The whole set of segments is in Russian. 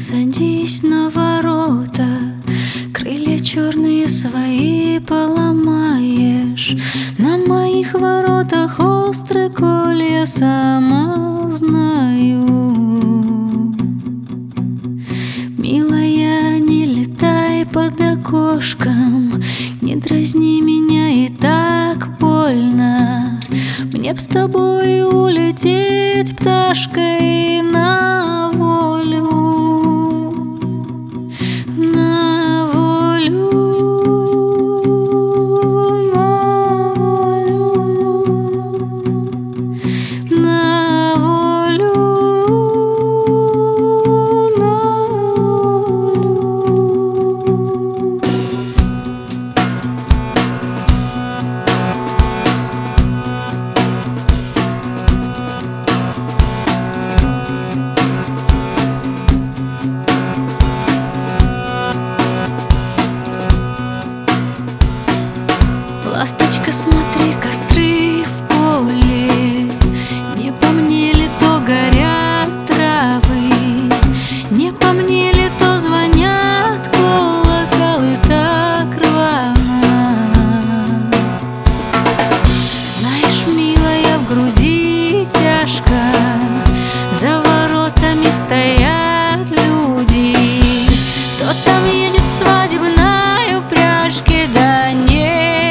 садись на ворота, крылья черные свои поломаешь. На моих воротах острые колья, сама знаю. Милая, не летай под окошком, не дразни меня, и так больно. Мне б с тобой улететь пташкой на волю, на волю, на волю, на волю, на волю. Ласточка, смотри, костры в поле, не по мне ли то горят травы, не по мне ли то звонят колоколы так рвано. Знаешь, милая, в груди тяжко, за воротами стоят люди. Кто там едет в свадебной упряжке, да не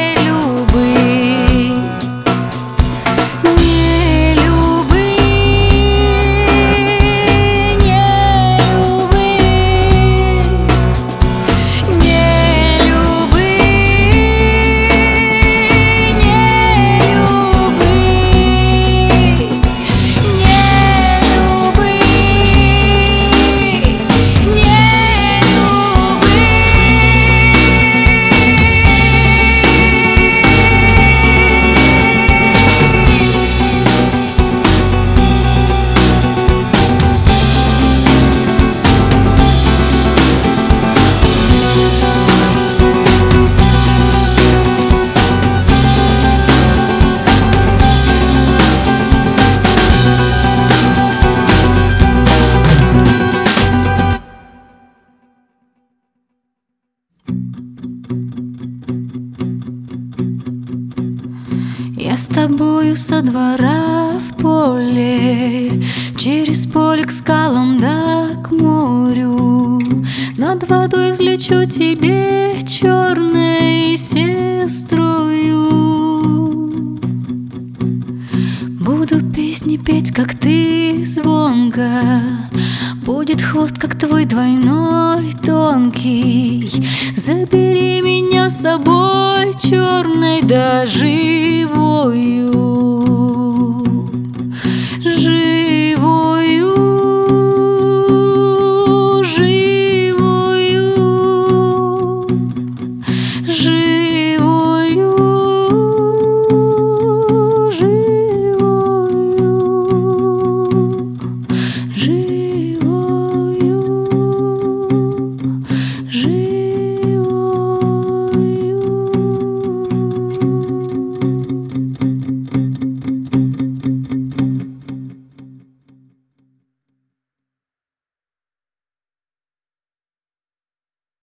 я с тобою со двора в поле, через поле к скалам да к морю. Над водой взлечу тебе черной сестрою. Буду песни петь, как ты, звонко. Будет хвост, как твой двойной тонкий. Забери меня с собой черной да живою.